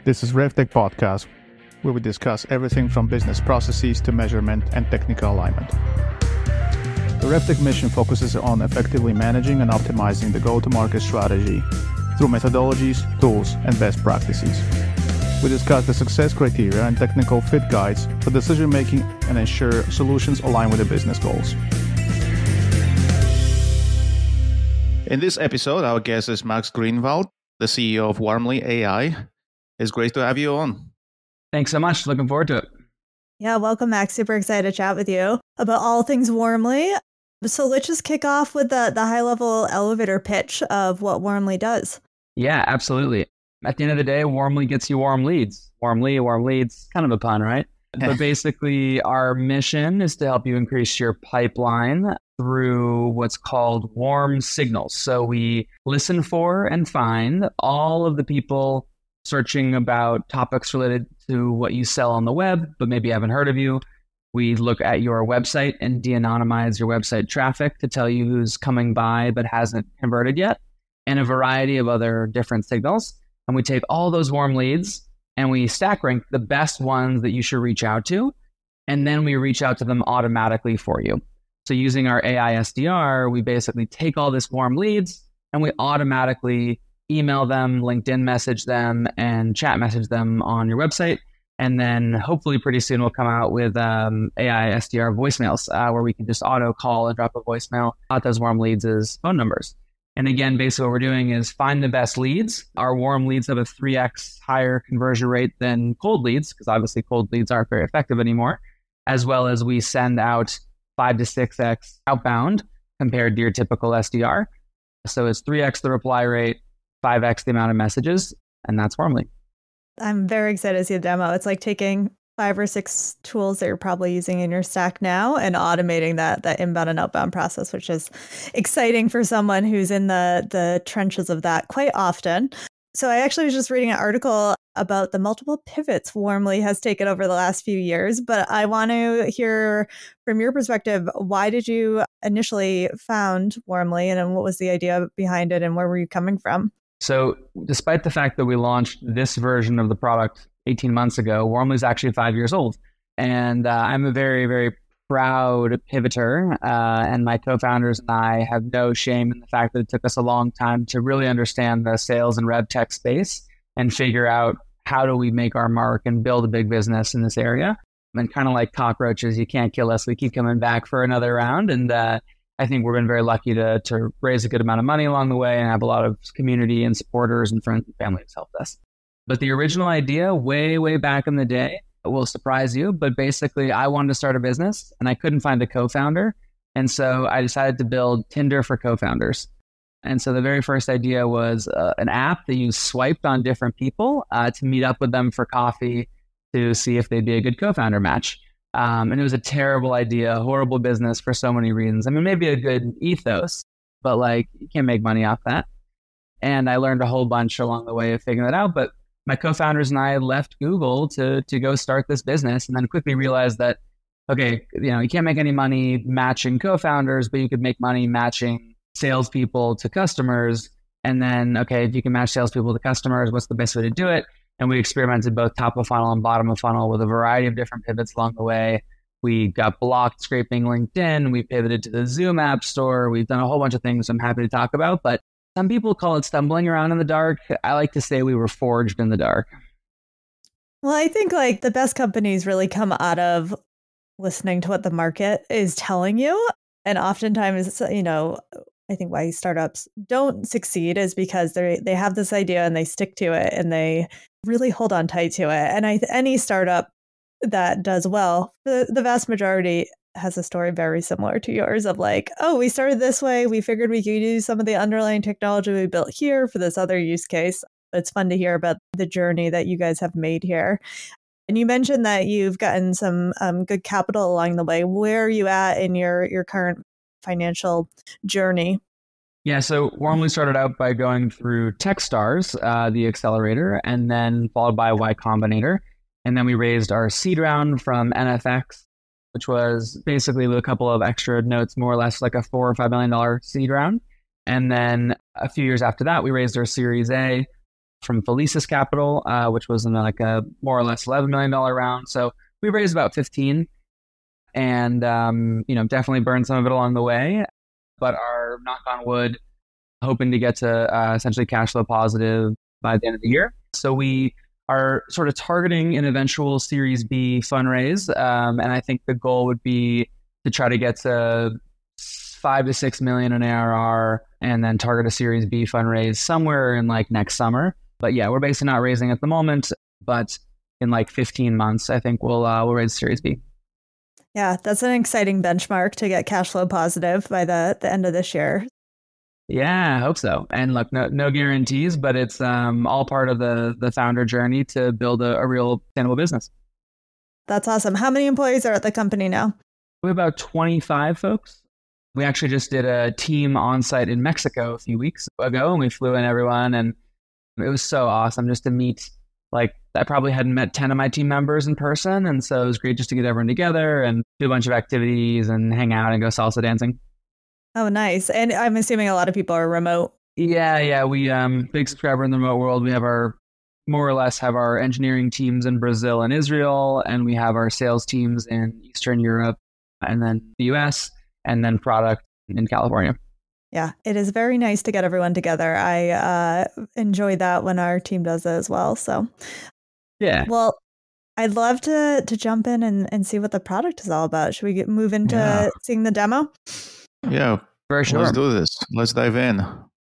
This is RevTech Podcast, where we discuss everything from business processes to measurement and technical alignment. The RevTech mission focuses on effectively managing and optimizing the go-to-market strategy through methodologies, tools, and best practices. We discuss the success criteria and technical fit guides for decision-making and ensure solutions align with the business goals. In this episode, our guest is Max Greenwald, the CEO of Warmly AI. It's great to have you on. Thanks so much. Looking forward to it. Yeah, welcome, Max. Super excited to chat with you about all things Warmly. So let's just kick off with the high-level elevator pitch of what Warmly does. Yeah, absolutely. At the end of the day, Warmly gets you warm leads. Warm leads, kind of a pun, right? But basically, our mission is to help you increase your pipeline through what's called warm signals. So we listen for and find all of the people searching about topics related to what you sell on the web, but maybe haven't heard of you. We look at your website and de-anonymize your website traffic to tell you who's coming by but hasn't converted yet, and a variety of other different signals. And we take all those warm leads and we stack rank the best ones that you should reach out to. And then we reach out to them automatically for you. So using our AI SDR, we basically take all this warm leads and we automatically email them, LinkedIn message them, and chat message them on your website. And then hopefully pretty soon we'll come out with AI SDR voicemails where we can just auto call and drop a voicemail at those warm leads as phone numbers. And again, basically what we're doing is find the best leads. Our warm leads have a 3x higher conversion rate than cold leads, because obviously cold leads aren't very effective anymore, as well as we send out 5 to 6x outbound compared to your typical SDR. So it's 3x the reply rate, 5x the amount of messages, and that's Warmly. I'm very excited to see the demo. It's like taking 5 or 6 tools that you're probably using in your stack now and automating that inbound and outbound process, which is exciting for someone who's in the trenches of that quite often. So I actually was just reading an article about the multiple pivots Warmly has taken over the last few years, but I want to hear from your perspective, why did you initially found Warmly, and then what was the idea behind it and where were you coming from? So despite the fact that we launched this version of the product 18 months ago, Warmly is actually 5 years old. And I'm a very, very proud pivoter. And my co-founders and I have no shame in the fact that it took us a long time to really understand the sales and rev tech space and figure out how do we make our mark and build a big business in this area. And kind of like cockroaches, you can't kill us. We keep coming back for another round. And I think we've been very lucky to raise a good amount of money along the way and have a lot of community and supporters and friends and family who's helped us. But the original idea way, way back in the day will surprise you. But basically, I wanted to start a business and I couldn't find a co-founder. And so I decided to build Tinder for co-founders. And so the very first idea was an app that you swiped on different people to meet up with them for coffee to see if they'd be a good co-founder match. And it was a terrible idea, horrible business for so many reasons. I mean, maybe a good ethos, but like you can't make money off that. And I learned a whole bunch along the way of figuring that out. But my co-founders and I left Google to go start this business and then quickly realized that, okay, you can't make any money matching co-founders, but you could make money matching salespeople to customers. And then, okay, if you can match salespeople to customers, what's the best way to do it? And we experimented both top of funnel and bottom of funnel with a variety of different pivots along the way. We got blocked scraping LinkedIn. We pivoted to the Zoom app store. We've done a whole bunch of things I'm happy to talk about, but some people call it stumbling around in the dark. I like to say we were forged in the dark. Well, I think like the best companies really come out of listening to what the market is telling you. And oftentimes, I think why startups don't succeed is because they have this idea and they stick to it and they really hold on tight to it. And any startup that does well, the vast majority has a story very similar to yours of like, oh, we started this way. We figured we could use some of the underlying technology we built here for this other use case. It's fun to hear about the journey that you guys have made here. And you mentioned that you've gotten some good capital along the way. Where are you at in your current financial journey? Yeah, so Warmly started out by going through Techstars, the accelerator, and then followed by Y Combinator. And then we raised our seed round from NFX, which was basically with a couple of extra notes, more or less like a $4 or $5 million seed round. And then a few years after that, we raised our Series A from Felicis Capital, which was in like a more or less $11 million round. So we raised about 15 and, definitely burned some of it along the way, but are, knock on wood, hoping to get to essentially cash flow positive by the end of the year. So we are sort of targeting an eventual Series B fundraise. And I think the goal would be to try to get to 5 to 6 million in ARR and then target a Series B fundraise somewhere in like next summer. But yeah, we're basically not raising at the moment, but in like 15 months, I think we'll raise Series B. Yeah, that's an exciting benchmark to get cash flow positive by the end of this year. Yeah, I hope so. And look, no guarantees, but it's all part of the founder journey to build a real sustainable business. That's awesome. How many employees are at the company now? We have about 25 folks. We actually just did a team on-site in Mexico a few weeks ago, and we flew in everyone, and it was so awesome just to meet, like, I probably hadn't met 10 of my team members in person, and so it was great just to get everyone together and do a bunch of activities and hang out and go salsa dancing. Oh, nice. And I'm assuming a lot of people are remote. Yeah. We big subscriber in the remote world. We have more or less have our engineering teams in Brazil and Israel, and we have our sales teams in Eastern Europe and then the US, and then product in California. Yeah, it is very nice to get everyone together. I enjoy that when our team does it as well. So, yeah. Well, I'd love to jump in and see what the product is all about. Should we move into seeing the demo? Yeah, for sure. Let's do this. Let's dive in.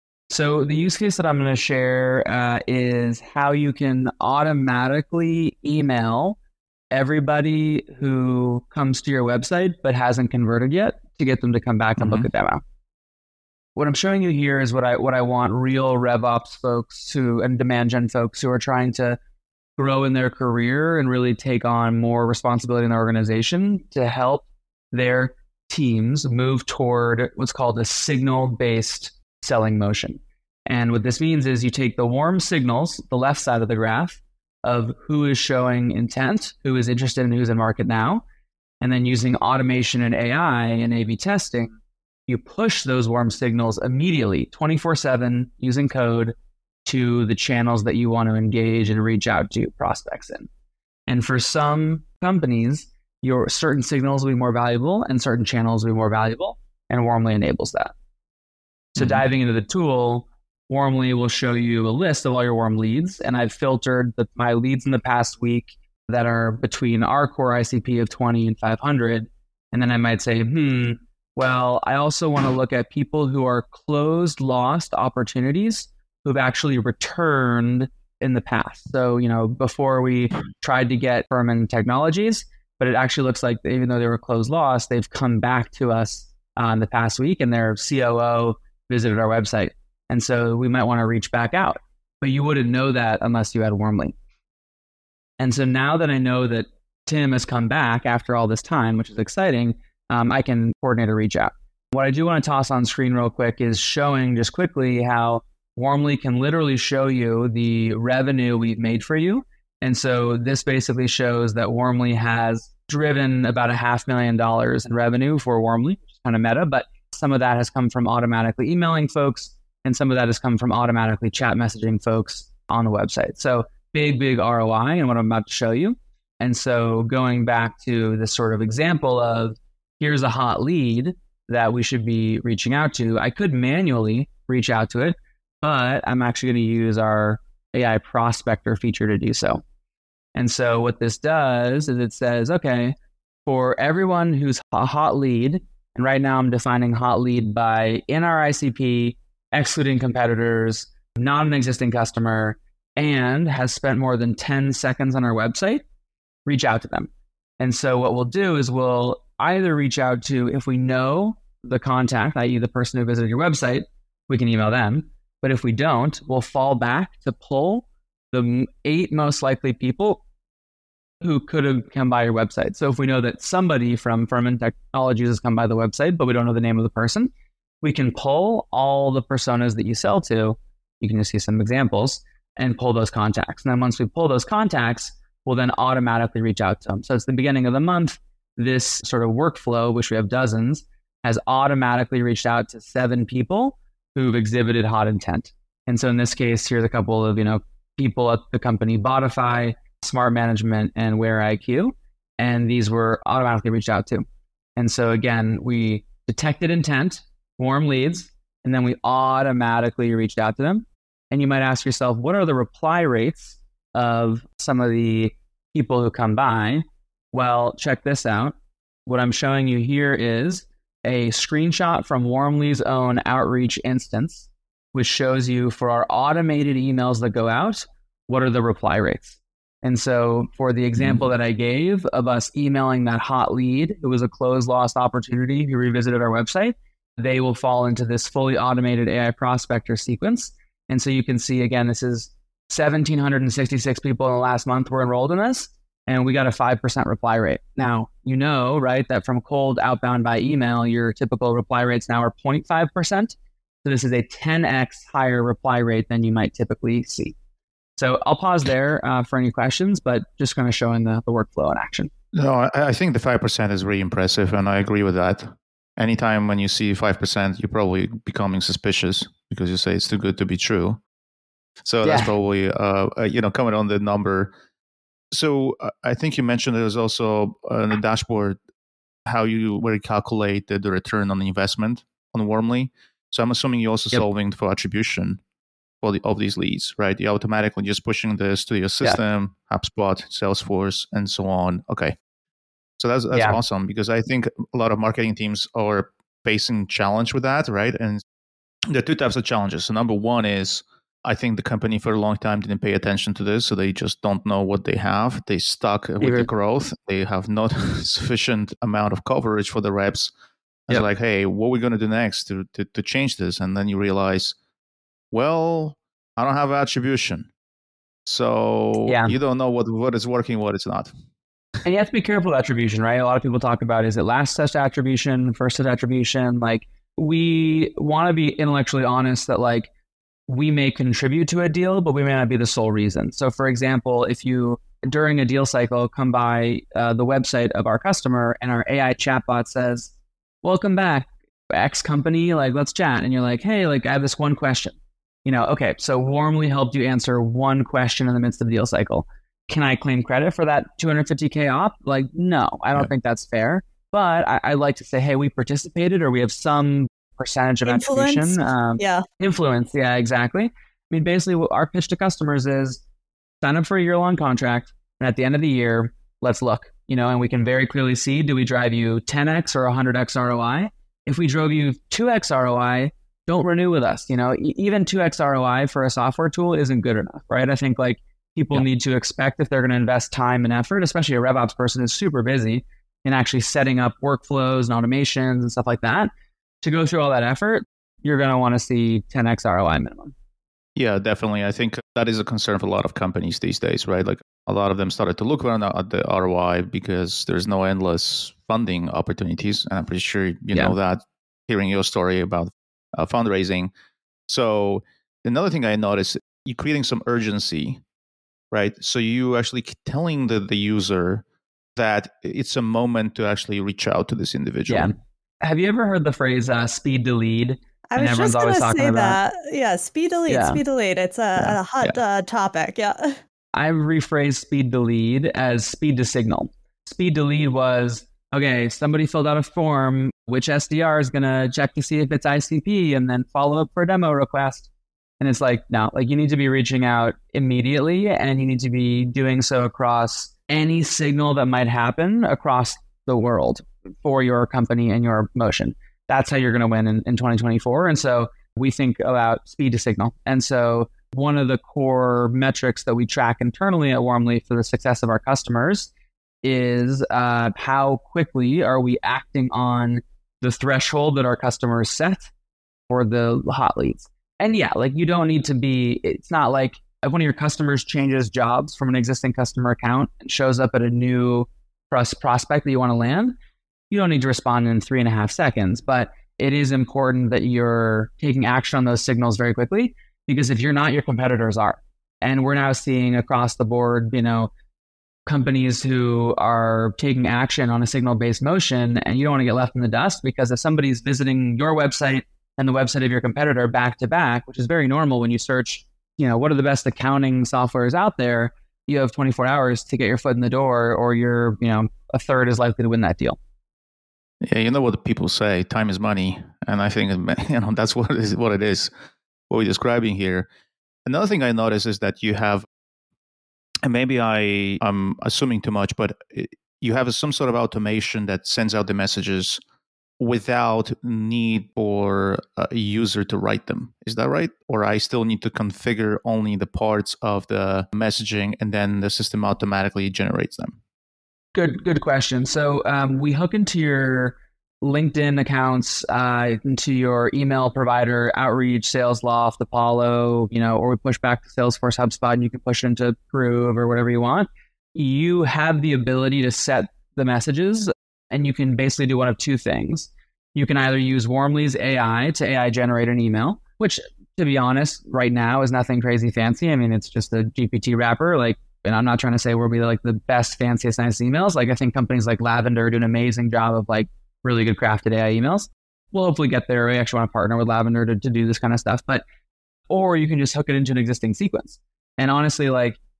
So the use case that I'm going to share is how you can automatically email everybody who comes to your website but hasn't converted yet to get them to come back and book a demo. What I'm showing you here is what I want real RevOps folks and demand gen folks who are trying to grow in their career and really take on more responsibility in their organization to help their teams move toward what's called a signal-based selling motion. And what this means is you take the warm signals, the left side of the graph, of who is showing intent, who is interested and who's in market now, and then using automation and AI and A/B testing, you push those warm signals immediately, 24/7, using code to the channels that you want to engage and reach out to prospects in. And for some companies, your certain signals will be more valuable and certain channels will be more valuable, and Warmly enables that. So diving into the tool, Warmly will show you a list of all your warm leads, and I've filtered my leads in the past week that are between our core ICP of 20 and 500, and then I might say, well, I also want to look at people who are closed, lost opportunities who've actually returned in the past. So, before we tried to get Furman Technologies, but it actually looks like even though they were closed, lost, they've come back to us in the past week, and their COO visited our website. And so we might want to reach back out, but you wouldn't know that unless you had Warmly. And so now that I know that Tim has come back after all this time, which is exciting, I can coordinate a reach out. What I do want to toss on screen real quick is showing just quickly how Warmly can literally show you the revenue we've made for you. And so this basically shows that Warmly has driven about $500,000 in revenue for Warmly, which is kind of meta, but some of that has come from automatically emailing folks, and some of that has come from automatically chat messaging folks on the website. So big ROI in what I'm about to show you. And so going back to this sort of example of here's a hot lead that we should be reaching out to, I could manually reach out to it, but I'm actually going to use our AI prospector feature to do so. And so what this does is it says, okay, for everyone who's a hot lead, and right now I'm defining hot lead by in our ICP, excluding competitors, not an existing customer, and has spent more than 10 seconds on our website, reach out to them. And so what we'll do is we'll either reach out to, if we know the contact, i.e. the person who visited your website, we can email them. But if we don't, we'll fall back to pull the 8 most likely people who could have come by your website. So if we know that somebody from Furman Technologies has come by the website, but we don't know the name of the person, we can pull all the personas that you sell to. You can just see some examples and pull those contacts. And then once we pull those contacts, we'll then automatically reach out to them. So it's the beginning of the month. This sort of workflow, which we have dozens, has automatically reached out to 7 people who've exhibited hot intent. And so in this case, here's a couple of, people at the company Botify, Smart Management, and Where IQ. And these were automatically reached out to. And so again, we detected intent, warm leads, and then we automatically reached out to them. And you might ask yourself, what are the reply rates of some of the people who come by? Well, check this out. What I'm showing you here is a screenshot from Warmly's own outreach instance, which shows you for our automated emails that go out, what are the reply rates? And so for the example that I gave of us emailing that hot lead, it was a closed lost opportunity who revisited our website, they will fall into this fully automated AI prospector sequence. And so you can see, again, this is 1,766 people in the last month were enrolled in this, and we got a 5% reply rate. Now, you know, right, that from cold outbound by email, your typical reply rates now are 0.5%. So this is a 10x higher reply rate than you might typically see. So I'll pause there for any questions, but just kind of showing the workflow in action. No, I think the 5% is really impressive, and I agree with that. Anytime when you see 5%, you're probably becoming suspicious because you say it's too good to be true. So that's probably, comment on the number. So I think you mentioned there's also on the dashboard where you calculate the return on the investment on Warmly. So I'm assuming you're also solving for attribution of these leads, right? You're automatically just pushing this to your system, HubSpot, Salesforce, and so on. Okay. So that's awesome, because I think a lot of marketing teams are facing challenge with that, right? And there are two types of challenges. So number one is, I think the company for a long time didn't pay attention to this, so they just don't know what they have. They stuck with the growth. They have not sufficient amount of coverage for the reps. It's like, hey, what are we going to do next to change this? And then you realize, well, I don't have attribution. So you don't know what is working, what is not. And you have to be careful with attribution, right? A lot of people talk about, is it last touch attribution, first touch attribution? Like, we want to be intellectually honest that, like, we may contribute to a deal, but we may not be the sole reason. So for example, if you, during a deal cycle, come by the website of our customer and our AI chatbot says, welcome back, X company, like, let's chat. And you're like, hey, like, I have this one question. Okay, so Warmly helped you answer one question in the midst of the deal cycle. Can I claim credit for that $250K op? Like, no, I don't think that's fair. But I like to say, hey, we participated, or we have some percentage of attribution. Influence. Yeah, exactly. I mean, basically what our pitch to customers is sign up for a year-long contract, and at the end of the year, let's look, and we can very clearly see, do we drive you 10x or 100x ROI? If we drove you 2x ROI, don't renew with us. Even 2x ROI for a software tool isn't good enough, right? I think like people need to expect, if they're going to invest time and effort, especially a RevOps person who's super busy in actually setting up workflows and automations and stuff like that, to go through all that effort, you're going to want to see 10x ROI minimum. Yeah, definitely. I think that is a concern for a lot of companies these days, right? Like, a lot of them started to look around at the ROI because there's no endless funding opportunities. And I'm pretty sure you know that, hearing your story about fundraising. So another thing I noticed, you're creating some urgency, right? So you actually telling the user that it's a moment to actually reach out to this individual. Yeah. Have you ever heard the phrase speed to lead? I was just going to say that. Yeah, speed to lead, speed to lead. It's a hot topic. Yeah. I've rephrased speed to lead as speed to signal. Speed to lead was, okay, somebody filled out a form, which SDR is going to check to see if it's ICP and then follow up for a demo request. And it's like, no, like, you need to be reaching out immediately, and you need to be doing so across any signal that might happen across the world for your company and your motion. That's how you're going to win in 2024. And so we think about speed to signal. And so one of the core metrics that we track internally at Warmly for the success of our customers is how quickly are we acting on the threshold that our customers set for the hot leads. And yeah, like, you don't need to be, it's not like if one of your customers changes jobs from an existing customer account and shows up at a new prospect that you want to land, you don't need to respond in 3.5 seconds. But it is important that you're taking action on those signals very quickly, because if you're not, your competitors are. And we're now seeing across the board, companies who are taking action on a signal-based motion, and you don't want to get left in the dust, because if somebody's visiting your website and the website of your competitor back to back, which is very normal when you search what are the best accounting softwares out there? You have 24 hours to get your foot in the door, or you're, a third is likely to win that deal. Yeah, you know what the people say, time is money. And I think, that's what it is, what we're describing here. Another thing I noticed is that you have, and maybe I'm assuming too much, but you have some sort of automation that sends out the messages without need for a user to write them. Is that right? Or I still need to configure only the parts of the messaging and then the system automatically generates them? Good question. So we hook into your LinkedIn accounts, into your email provider, Outreach, Salesloft, Apollo, or we push back to Salesforce, HubSpot, and you can push it into Groove or whatever you want. You have the ability to set the messages, and you can basically do one of two things. You can either use Warmly's AI to AI generate an email, which, to be honest, right now is nothing crazy fancy. I mean, it's just a GPT wrapper. And I'm not trying to say we'll be the best, fanciest, nice emails. I think companies like Lavender do an amazing job of really good crafted AI emails. We'll hopefully get there. We actually want to partner with Lavender to do this kind of stuff. Or you can just hook it into an existing sequence. And honestly,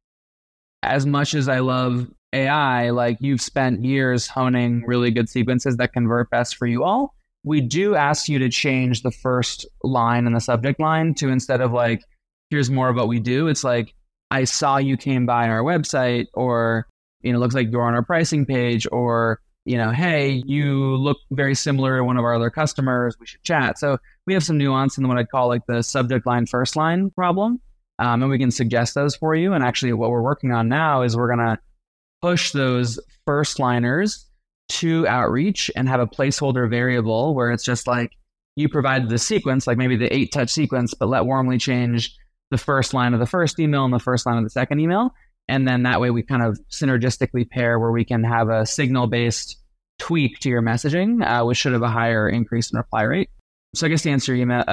as much as I love AI, you've spent years honing really good sequences that convert best for you all. We do ask you to change the first line in the subject line to, instead of here's more of what we do, it's I saw you came by our website, or, looks like you're on our pricing page, or, hey, you look very similar to one of our other customers, we should chat. So we have some nuance in what I'd call the subject line, first line problem. And we can suggest those for you. And actually what we're working on now is we're going to push those first liners to Outreach and have a placeholder variable where it's just you provide the sequence, maybe the 8-touch sequence, but let Warmly change the first line of the first email and the first line of the second email. And then that way we kind of synergistically pair where we can have a signal-based tweak to your messaging, which should have a higher increase in reply rate. So I guess to answer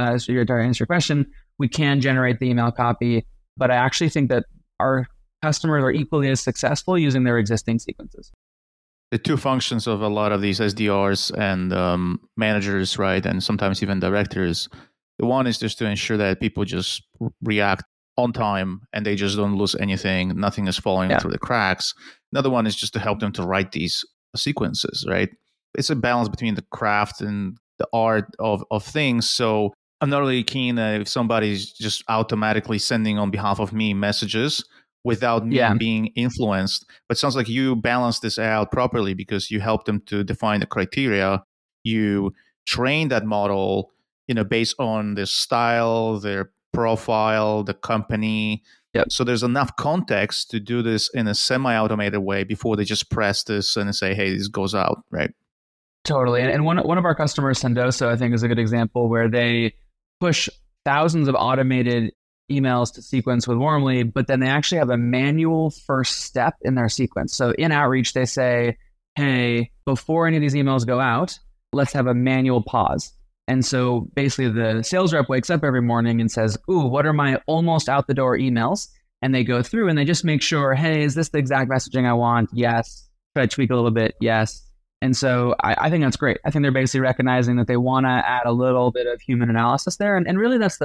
your question, we can generate the email copy, but I actually think that our customers are equally as successful using their existing sequences. The two functions of a lot of these SDRs and managers, right, and sometimes even directors, the one is just to ensure that people just react on time and they just don't lose anything, nothing is falling through the cracks. Another one is just to help them to write these sequences, right? It's a balance between the craft and the art of things. So I'm not really keen if somebody's just automatically sending on behalf of me messages without me being influenced. But it sounds like you balance this out properly because you help them to define the criteria. You train that model, based on their style, their profile, the company. Yep. So there's enough context to do this in a semi-automated way before they just press this and say, hey, this goes out, right? Totally. And one of our customers, Sendoso, I think is a good example where they push thousands of automated emails to sequence with Warmly, but then they actually have a manual first step in their sequence. So in Outreach, they say, hey, before any of these emails go out, let's have a manual pause. And so basically the sales rep wakes up every morning and says, ooh, what are my almost out the door emails? And they go through and they just make sure, hey, is this the exact messaging I want? Yes. Should I tweak a little bit? Yes. And so I think that's great. I think they're basically recognizing that they want to add a little bit of human analysis there. And really that's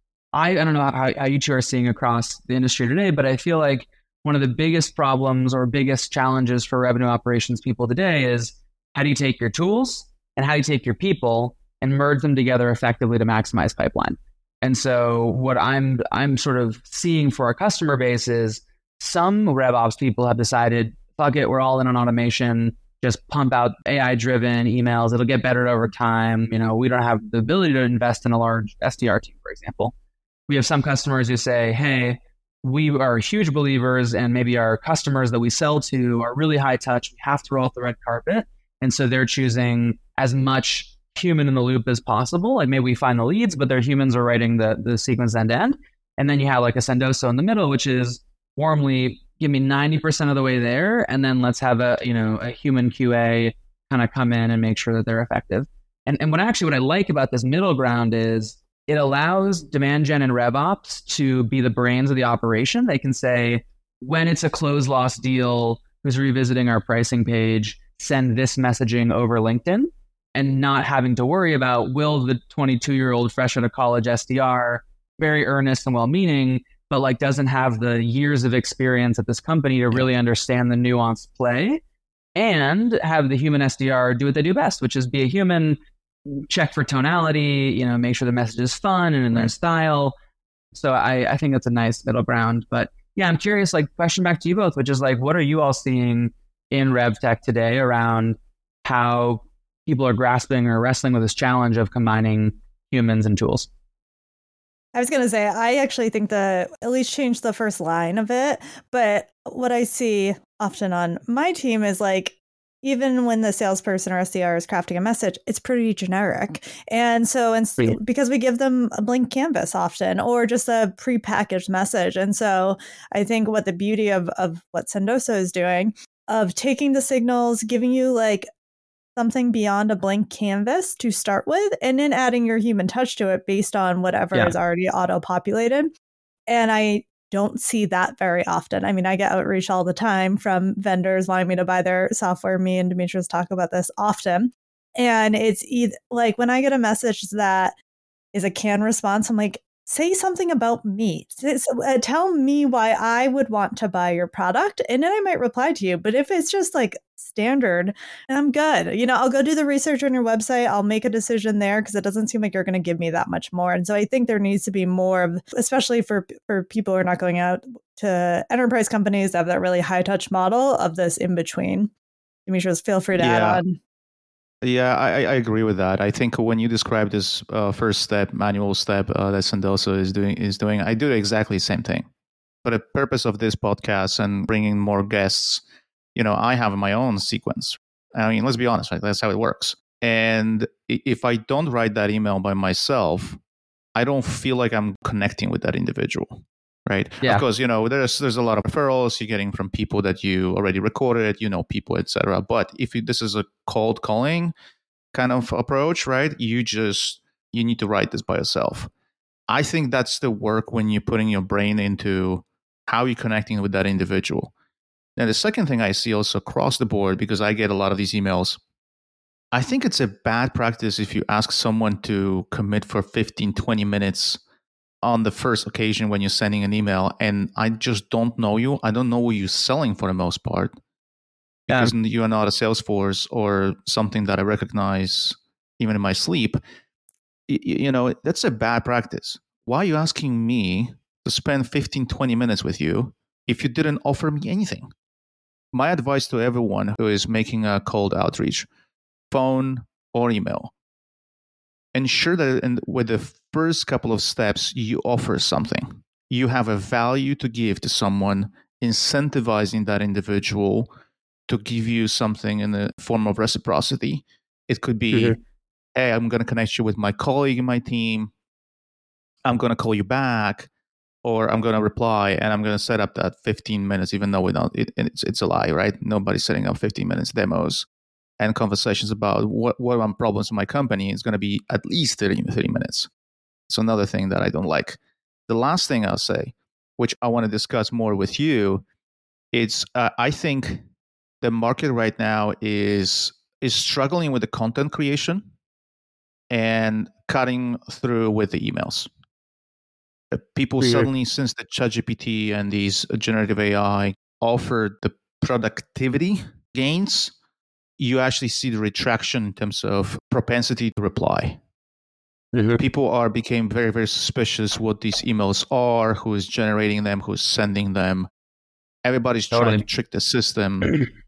I don't know how you two are seeing across the industry today, but I feel like one of the biggest problems or biggest challenges for revenue operations people today is how do you take your tools and how do you take your people and merge them together effectively to maximize pipeline? And so what I'm sort of seeing for our customer base is some RevOps people have decided, fuck it, we're all in on automation, just pump out AI-driven emails. It'll get better over time. We don't have the ability to invest in a large SDR team, for example. We have some customers who say, hey, we are huge believers and maybe our customers that we sell to are really high touch. We have to roll out the red carpet. And so they're choosing as much human in the loop as possible. Maybe we find the leads, but their humans are writing the sequence end to end. And then you have a Sendoso in the middle, which is Warmly, give me 90% of the way there. And then let's have a human QA kind of come in and make sure that they're effective. And what I like about this middle ground is it allows demand gen and RevOps to be the brains of the operation. They can say, when it's a close loss deal, who's revisiting our pricing page, send this messaging over LinkedIn, and not having to worry about, will the 22-year-old fresh out of college SDR, very earnest and well-meaning, but like doesn't have the years of experience at this company to really understand the nuanced play, and have the human SDR do what they do best, which is be a human, check for tonality, make sure the message is fun and in their style. So I think that's a nice middle ground. But yeah, I'm curious, like, question back to you both, which is like, what are you all seeing in RevTech today around how people are grasping or wrestling with this challenge of combining humans and tools? I was going to say, I actually think at least change the first line of it. But what I see often on my team is like, even when the salesperson or SDR is crafting a message, it's pretty generic. And so because we give them a blank canvas often, or just a prepackaged message. And so I think what the beauty of what Sendoso is doing, of taking the signals, giving you like something beyond a blank canvas to start with, and then adding your human touch to it based on whatever is already auto-populated. And I don't see that very often. I mean, I get outreach all the time from vendors wanting me to buy their software. Me and Demetrius talk about this often. And it's either like when I get a message that is a canned response, I'm like, say something about me. Tell me why I would want to buy your product, and then I might reply to you. But if it's just like standard, I'm good. I'll go do the research on your website. I'll make a decision there because it doesn't seem like you're going to give me that much more. And so I think there needs to be more of, especially for people who are not going out to enterprise companies that have that really high touch model of this in between. Demetrius, feel free to add on. Yeah, I agree with that. I think when you describe this first step, manual step that Sendoso is doing, I do exactly the same thing. For the purpose of this podcast and bringing more guests, I have my own sequence. I mean, let's be honest, right? That's how it works. And if I don't write that email by myself, I don't feel like I'm connecting with that individual. Right. Yeah. Of course, there's a lot of referrals you're getting from people that you already recorded, people, etc. But if this is a cold calling kind of approach, right, you need to write this by yourself. I think that's the work when you're putting your brain into how you're connecting with that individual. Now, the second thing I see also across the board, because I get a lot of these emails, I think it's a bad practice if you ask someone to commit for 15, 20 minutes on the first occasion when you're sending an email, and I just don't know you. I don't know what you're selling for the most part, because you are not a Salesforce or something that I recognize even in my sleep. That's a bad practice. Why are you asking me to spend 15, 20 minutes with you if you didn't offer me anything? My advice to everyone who is making a cold outreach, phone or email, ensure that with the first couple of steps, you offer something. You have a value to give to someone, incentivizing that individual to give you something in the form of reciprocity. It could be, hey, I'm going to connect you with my colleague in my team. I'm going to call you back, or I'm going to reply, and I'm going to set up that 15 minutes, even though it's a lie, right? Nobody's setting up 15 minutes demos and conversations about what are my problems in my company. Is going to be at least 30 minutes. It's another thing that I don't like. The last thing I'll say, which I want to discuss more with you, it's I think the market right now is struggling with the content creation and cutting through with the emails. People suddenly, since the ChatGPT and these generative AI offer the productivity gains, you actually see the retraction in terms of propensity to reply. People became very, very suspicious what these emails are, who is generating them, who's sending them. Everybody's trying to trick the system.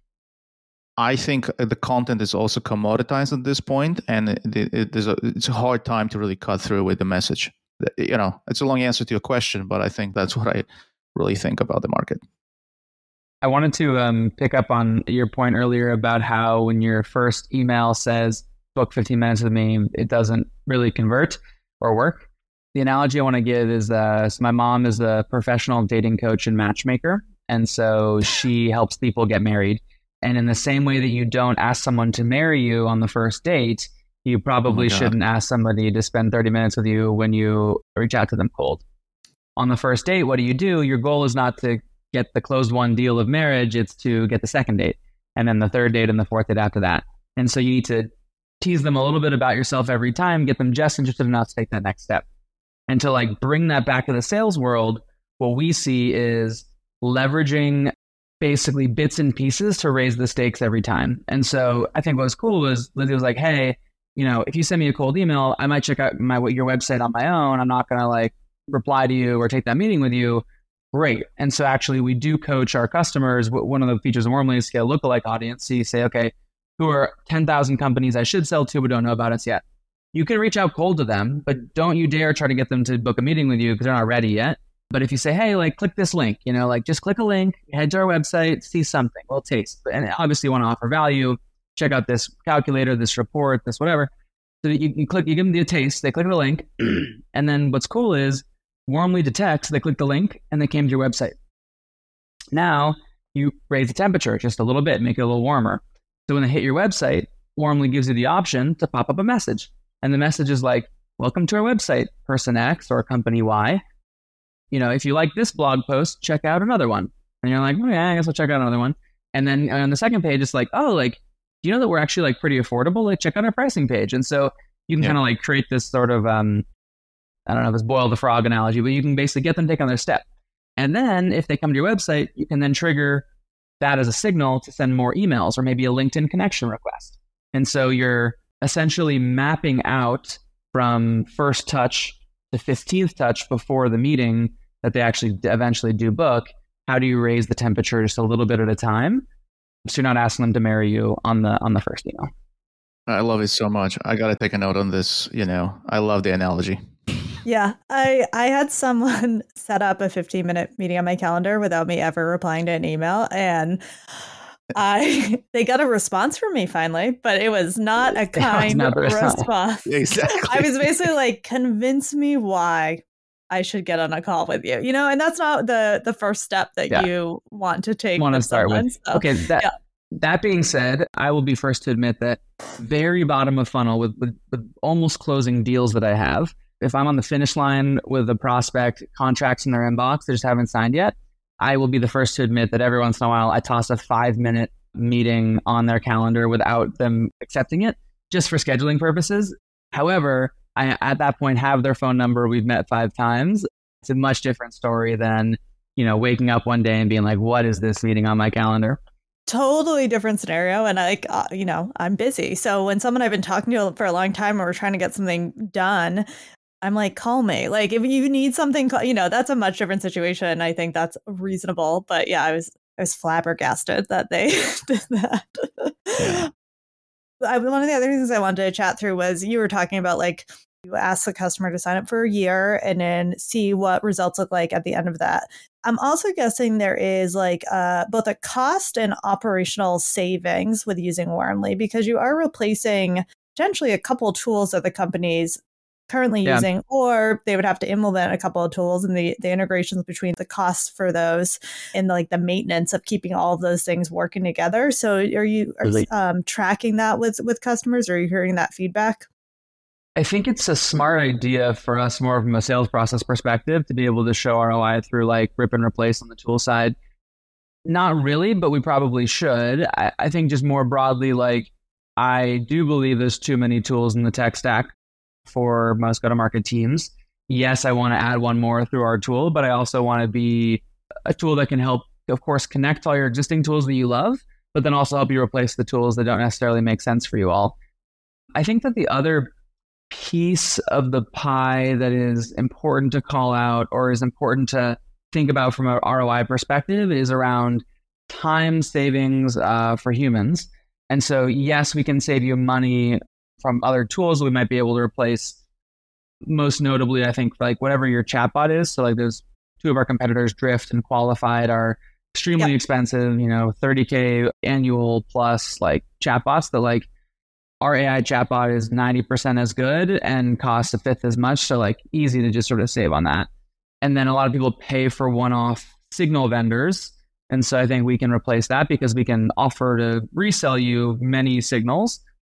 I think the content is also commoditized at this point, and it's a hard time to really cut through with the message. It's a long answer to your question, but I think that's what I really think about the market. I wanted to pick up on your point earlier about how when your first email says, book 15 minutes with me, it doesn't really convert or work. The analogy I want to give is, so my mom is a professional dating coach and matchmaker. And so she helps people get married. And in the same way that you don't ask someone to marry you on the first date, you probably shouldn't ask somebody to spend 30 minutes with you when you reach out to them cold. On the first date, what do? Your goal is not to get the closed won deal of marriage, it's to get the second date, and then the third date and the fourth date after that. And so you need to tease them a little bit about yourself every time, get them just interested enough to take that next step. And to bring that back to the sales world, what we see is leveraging basically bits and pieces to raise the stakes every time. And so I think what was cool was Lizzie was like, hey, if you send me a cold email, I might check out your website on my own. I'm not going to like reply to you or take that meeting with you. Great. And so actually we do coach our customers. One of the features of Warmly is scale lookalike audience. So you say, okay, who are 10,000 companies I should sell to but don't know about us yet? You can reach out cold to them, but don't you dare try to get them to book a meeting with you because they're not ready yet. But if you say, hey, like click this link, just click a link, head to our website, see something, we'll taste. And obviously you want to offer value, check out this calculator, this report, this whatever. So you give them the taste, they click the link. And then what's cool is Warmly detects, they click the link and they came to your website. Now you raise the temperature just a little bit, make it a little warmer. So when they hit your website, Warmly gives you the option to pop up a message. And the message is like, welcome to our website, person X or company Y. If you like this blog post, check out another one. And you're like, oh yeah, I guess I'll check out another one. And then on the second page, it's like, oh, like, do you know that we're actually like pretty affordable? Like check out our pricing page. And so you can kind of like create this sort of, I don't know, this boil the frog analogy, but you can basically get them to take on their step. And then if they come to your website, you can then trigger that as a signal to send more emails or maybe a LinkedIn connection request. And so you're essentially mapping out from first touch to 15th touch before the meeting that they actually eventually do book. How do you raise the temperature just a little bit at a time? So you're not asking them to marry you on the first email. I love it so much. I got to take a note on this. I love the analogy. Yeah, I had someone set up a 15-minute meeting on my calendar without me ever replying to an email, and they got a response from me finally, but it was not a kind response. Exactly. I was basically like, convince me why I should get on a call with you, and that's not the first step that you want to take. Want to start with. So, okay, that being said, I will be first to admit that very bottom of funnel with almost closing deals that I have, if I'm on the finish line with a prospect, contracts in their inbox, they just haven't signed yet, I will be the first to admit that every once in a while I toss a 5-minute meeting on their calendar without them accepting it, just for scheduling purposes. However, I at that point have their phone number. We've met 5 times. It's a much different story than, waking up one day and being like, what is this meeting on my calendar? Totally different scenario. And I'm busy. So when someone I've been talking to for a long time and we're trying to get something done, I'm like, call me. Like if you need something, that's a much different situation. I think that's reasonable. But yeah, I was flabbergasted that they did that. Yeah. One of the other things I wanted to chat through was you were talking about like you ask the customer to sign up for a year and then see what results look like at the end of that. I'm also guessing there is like both a cost and operational savings with using Warmly because you are replacing potentially a couple of tools that the company's currently using, or they would have to implement a couple of tools and the integrations between the costs for those and like the maintenance of keeping all of those things working together. So are you tracking that with customers, or are you hearing that feedback? I think it's a smart idea for us more from a sales process perspective to be able to show ROI through like rip and replace on the tool side. Not really, but we probably should. I think just more broadly, like I do believe there's too many tools in the tech stack for most go-to-market teams. Yes, I want to add one more through our tool, but I also want to be a tool that can help, of course, connect all your existing tools that you love, but then also help you replace the tools that don't necessarily make sense for you all. I think that the other piece of the pie that is important to call out or is important to think about from an ROI perspective is around time savings for humans. And so, yes, we can save you money from other tools we might be able to replace. Most notably, I think like whatever your chatbot is. So like there's 2 of our competitors, Drift and Qualified, are extremely expensive, $30K annual plus like chatbots that like our AI chatbot is 90% as good and costs a fifth as much. So like easy to just sort of save on that. And then a lot of people pay for one-off signal vendors. And so I think we can replace that because we can offer to resell you many signals,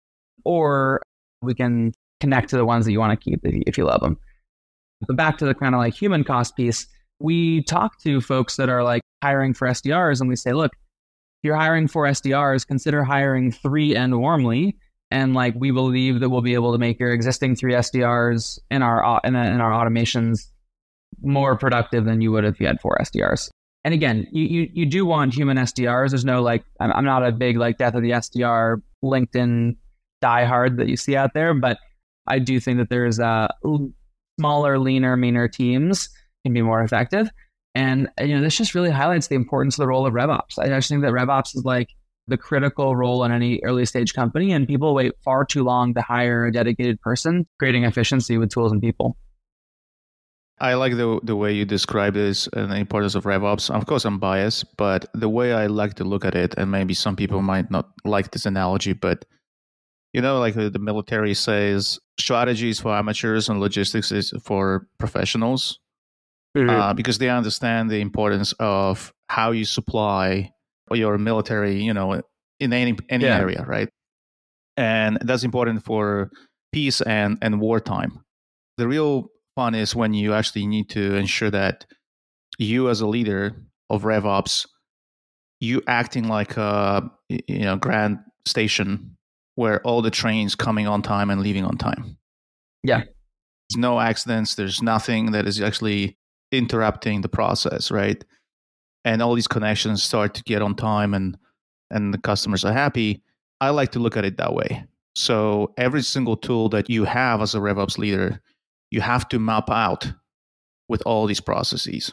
or we can connect to the ones that you want to keep if you love them. But back to the kind of like human cost piece, we talk to folks that are like hiring for SDRs and we say, look, if you're hiring for SDRs, consider hiring 3 and Warmly. And like, we believe that we'll be able to make your existing 3 SDRs in our automations more productive than you would if you had 4 SDRs. And again, you do want human SDRs. There's no like, I'm not a big like death of the SDR LinkedIn diehard that you see out there, but I do think that there's smaller, leaner, meaner teams can be more effective. And this just really highlights the importance of the role of RevOps. I just think that RevOps is like the critical role in any early stage company, and people wait far too long to hire a dedicated person, creating efficiency with tools and people. I like the way you describe this and the importance of RevOps. Of course, I'm biased, but the way I like to look at it, and maybe some people might not like this analogy, but like the military says, strategy is for amateurs and logistics is for professionals, because they understand the importance of how you supply your military, in any area, right? And that's important for peace and wartime. The real fun is when you actually need to ensure that you as a leader of RevOps, you acting like a grand station where all the trains coming on time and leaving on time. Yeah. There's no accidents. There's nothing that is actually interrupting the process, right? And all these connections start to get on time and the customers are happy. I like to look at it that way. So every single tool that you have as a RevOps leader, you have to map out with all these processes.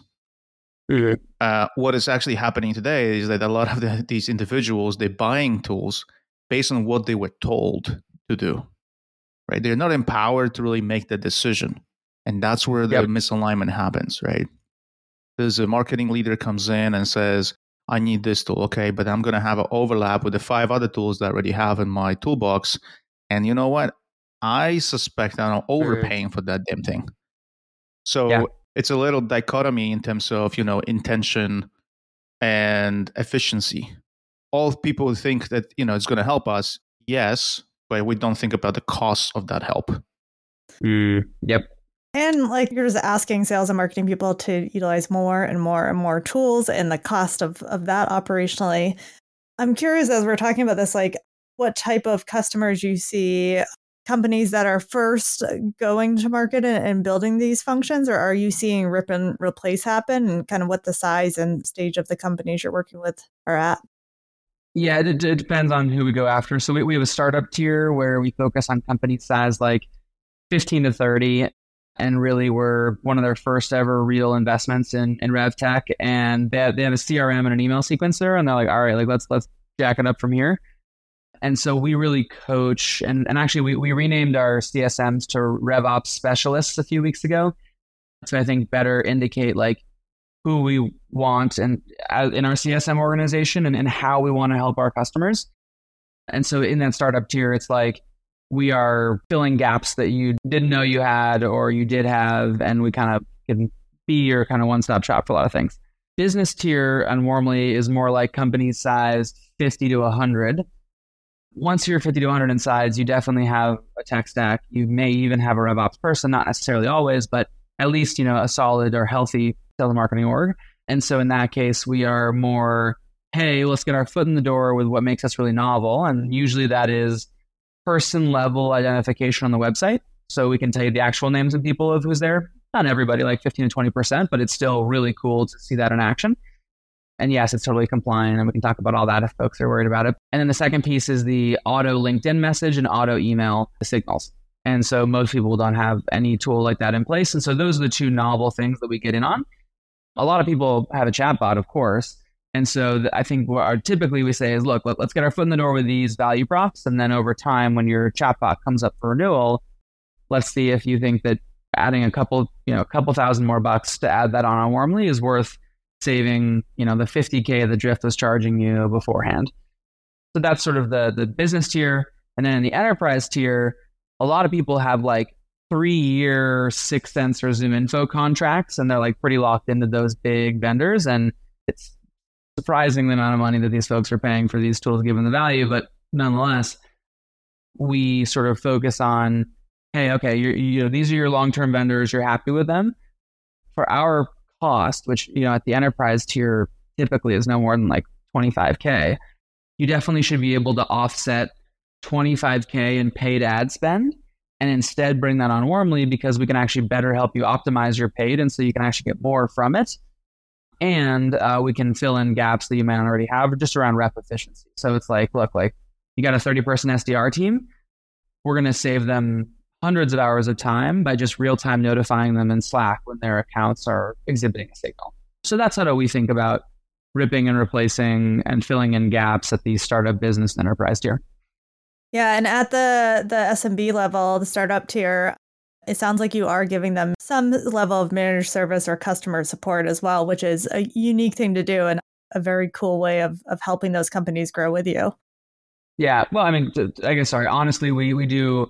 What is actually happening today is that a lot of these individuals, they're buying tools based on what they were told to do, right? They're not empowered to really make the decision. And that's where the misalignment happens, right? There's a marketing leader comes in and says, I need this tool. Okay, but I'm going to have an overlap with the 5 other tools that I already have in my toolbox. And you know what? I suspect I'm overpaying for that damn thing. So it's a little dichotomy in terms of, intention and efficiency. All people think that, it's going to help us. Yes, but we don't think about the cost of that help. Yep. And like you're just asking sales and marketing people to utilize more and more and more tools and the cost of that operationally. I'm curious, as we're talking about this, like what type of customers you see, companies that are first going to market and building these functions, or are you seeing rip and replace happen, and kind of what the size and stage of the companies you're working with are at? Yeah, it depends on who we go after. So we have a startup tier where we focus on company size like 15 to 30. And really we're one of their first ever real investments in RevTech. And they have a CRM and an email sequencer. And they're like, all right, like let's jack it up from here. And so we really coach, and actually we renamed our CSMs to RevOps specialists a few weeks ago. So I think better indicate like who we want and in our CSM organization and how we want to help our customers. And so in that startup tier, it's like we are filling gaps that you didn't know you had or you did have, and we kind of can be your kind of one-stop shop for a lot of things. Business tier and Warmly is more like company size 50 to 100. Once you're 50 to 100 in size, you definitely have a tech stack. You may even have a RevOps person, not necessarily always, but at least, a solid or healthy sales and marketing org. And so in that case, we are more, hey, let's get our foot in the door with what makes us really novel. And usually that is person level identification on the website. So we can tell you the actual names of people of who's there. Not everybody, like 15 to 20%, but it's still really cool to see that in action. And yes, it's totally compliant, and we can talk about all that if folks are worried about it. And then the second piece is the auto LinkedIn message and auto email signals. And so most people don't have any tool like that in place. And so those are the two novel things that we get in on. A lot of people have a chatbot, of course. And so I think what typically we say is, look, let's get our foot in the door with these value props. And then over time, when your chatbot comes up for renewal, let's see if you think that adding a couple thousand more bucks to add that on Warmly is worth saving, the $50K the Drift was charging you beforehand. So that's sort of the business tier. And then in the enterprise tier, a lot of people have like 3-year 6sense or ZoomInfo contracts, and they're like pretty locked into those big vendors. And it's surprising the amount of money that these folks are paying for these tools given the value. But nonetheless, we sort of focus on, hey, okay, these are your long-term vendors. You're happy with them. For our cost, which, at the enterprise tier typically is no more than like $25K, you definitely should be able to offset $25K in paid ad spend and instead bring that on Warmly because we can actually better help you optimize your paid. And so you can actually get more from it. And we can fill in gaps that you might not already have just around rep efficiency. So it's like, look, like you got a 30-person SDR team. We're going to save them hundreds of hours of time by just real-time notifying them in Slack when their accounts are exhibiting a signal. So that's how we think about ripping and replacing and filling in gaps at the startup business and enterprise tier. Yeah, and at the SMB level, the startup tier, it sounds like you are giving them some level of managed service or customer support as well, which is a unique thing to do and a very cool way of helping those companies grow with you. Yeah, well, I mean, honestly, we do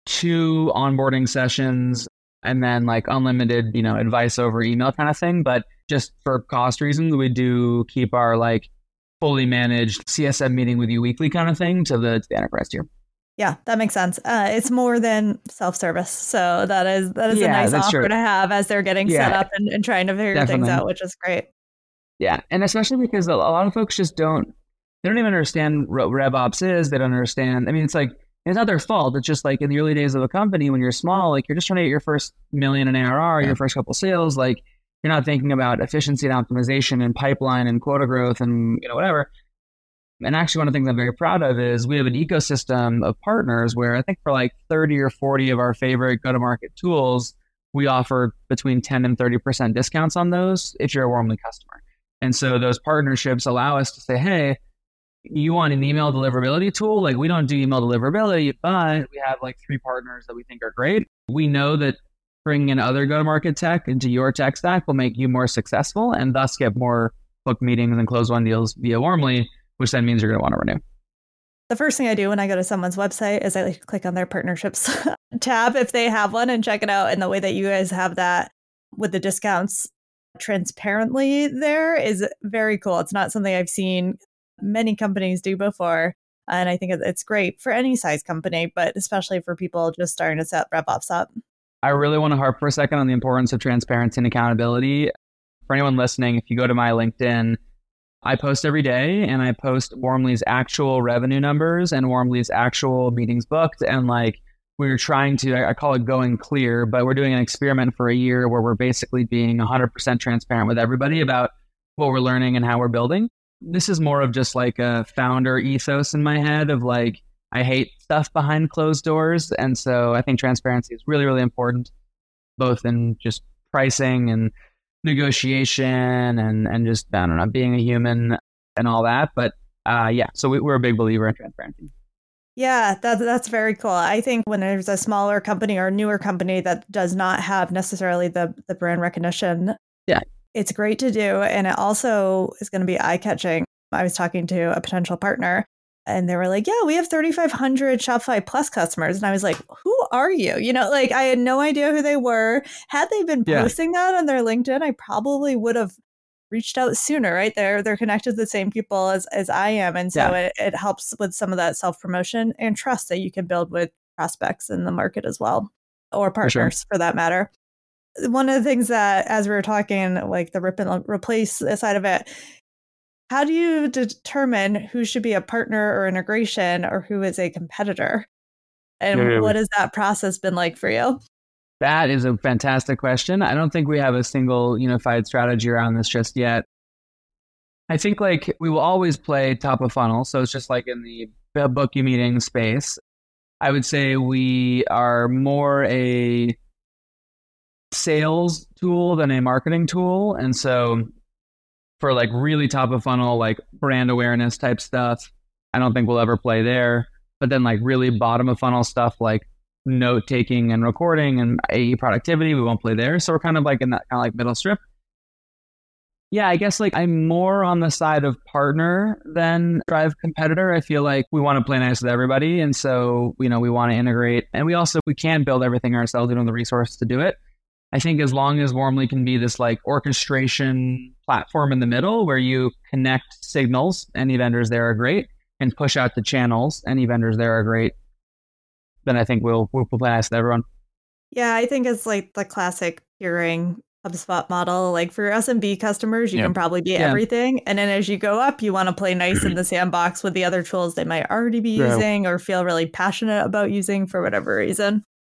2 onboarding sessions and then like unlimited, advice over email kind of thing. But just for cost reasons, we do keep our like fully managed CSM meeting with you weekly kind of thing to the enterprise tier. Yeah, that makes sense. It's more than self-service. So that is a nice offer to have as they're getting set up and trying to figure things out, which is great. Yeah. And especially because a lot of folks just don't even understand what RevOps is. They don't understand. I mean, it's like, it's not their fault. It's just like in the early days of a company, when you're small, like you're just trying to get your first million in ARR, your first couple sales, like you're not thinking about efficiency and optimization and pipeline and quota growth and whatever. And actually, one of the things I'm very proud of is we have an ecosystem of partners where I think for like 30 or 40 of our favorite go-to-market tools, we offer between 10 and 30% discounts on those if you're a Warmly customer. And so those partnerships allow us to say, hey, you want an email deliverability tool? Like we don't do email deliverability, but we have like 3 partners that we think are great. We know that bringing in other go-to-market tech into your tech stack will make you more successful and thus get more book meetings and close one deals via Warmly, which then means you're going to want to renew. The first thing I do when I go to someone's website is I like to click on their partnerships tab if they have one and check it out. And the way that you guys have that with the discounts transparently there is very cool. It's not something I've seen many companies do before. And I think it's great for any size company, but especially for people just starting to set RevOps up. I really want to harp for a second on the importance of transparency and accountability. For anyone listening, if you go to my LinkedIn, I post every day and I post Warmly's actual revenue numbers and Warmly's actual meetings booked. And like we're trying to, I call it going clear, but we're doing an experiment for a year where we're basically being 100% transparent with everybody about what we're learning and how we're building. This is more of just like a founder ethos in my head of like, I hate stuff behind closed doors. And so I think transparency is really, really important, both in just pricing and negotiation and just, I don't know, being a human and all that. But so we're a big believer in transparency. Yeah, that's very cool. I think when there's a smaller company or a newer company that does not have necessarily the brand recognition, it's great to do. And it also is going to be eye-catching. I was talking to a potential partner and they were like, yeah, we have 3,500 Shopify Plus customers. And I was like, who are you? Like I had no idea who they were. Had they been posting that on their LinkedIn, I probably would have reached out sooner, right? They're connected to the same people as I am. And so it helps with some of that self-promotion and trust that you can build with prospects in the market as well, or partners for that matter. One of the things that, as we were talking, like the rip and replace side of it, how do you determine who should be a partner or integration or who is a competitor? And what has that process been like for you? That is a fantastic question. I don't think we have a single unified strategy around this just yet. I think like we will always play top of funnel. So it's just like in the book you meeting space. I would say we are more a sales tool than a marketing tool. And so for like really top of funnel, like brand awareness type stuff, I don't think we'll ever play there. But then like really bottom of funnel stuff like note taking and recording and AE productivity, we won't play there. So we're kind of like in that kind of like middle strip. Yeah, I guess like I'm more on the side of partner than drive competitor. I feel like we want to play nice with everybody. And so, we want to integrate, and we can build everything ourselves. We don't have the resources to do it. I think as long as Warmly can be this like orchestration platform in the middle where you connect signals, any vendors there are great, and push out the channels, any vendors there are great, then I think we'll play nice with everyone. Yeah, I think it's like the classic tiering HubSpot model. Like for your SMB customers, you can probably be everything. And then as you go up, you want to play nice in the sandbox with the other tools they might already be using or feel really passionate about using for whatever reason.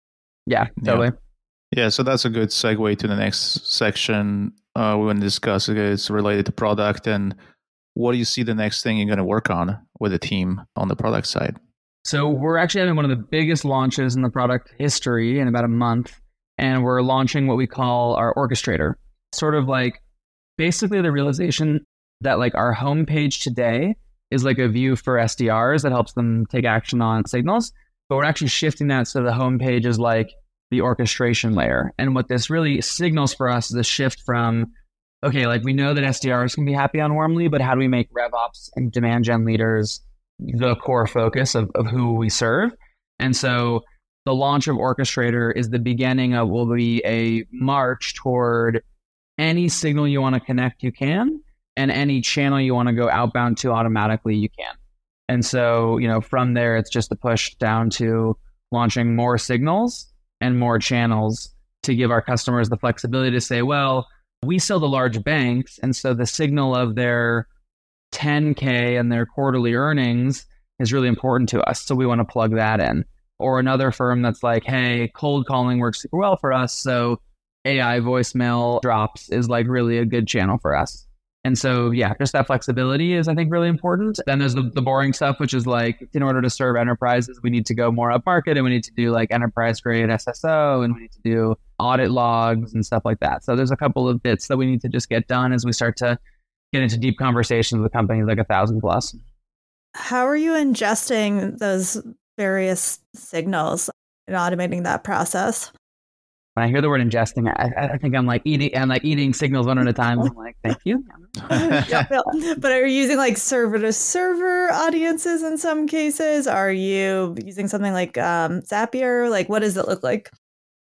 Yeah, totally. Yeah, so that's a good segue to the next section we want to discuss. It's related to product, and what do you see the next thing you're going to work on with the team on the product side? So we're actually having one of the biggest launches in the product history in about a month, and we're launching what we call our orchestrator. Sort of like basically the realization that like our homepage today is like a view for SDRs that helps them take action on signals, but we're actually shifting that so the homepage is like the orchestration layer. And what this really signals for us is a shift from, okay, like we know that SDRs can be happy on Warmly, but how do we make RevOps and demand gen leaders the core focus of who we serve? And so the launch of Orchestrator is the beginning of will be a march toward any signal you want to connect, you can, and any channel you want to go outbound to automatically, you can. And so, from there, it's just a push down to launching more signals and more channels to give our customers the flexibility to say, well, we sell to large banks, and so the signal of their 10K and their quarterly earnings is really important to us. So we want to plug that in. Or another firm that's like, hey, cold calling works super well for us, so AI voicemail drops is like really a good channel for us. And so, yeah, just that flexibility is, I think, really important. Then there's the boring stuff, which is like, in order to serve enterprises, we need to go more up market, and we need to do like enterprise grade SSO, and we need to do audit logs and stuff like that. So there's a couple of bits that we need to just get done as we start to get into deep conversations with companies like 1,000 plus. How are you ingesting those various signals and automating that process? When I hear the word ingesting, I think I'm like eating signals one at a time. I'm like, thank you. But are you using like server to server audiences in some cases? Are you using something like Zapier? Like, what does it look like?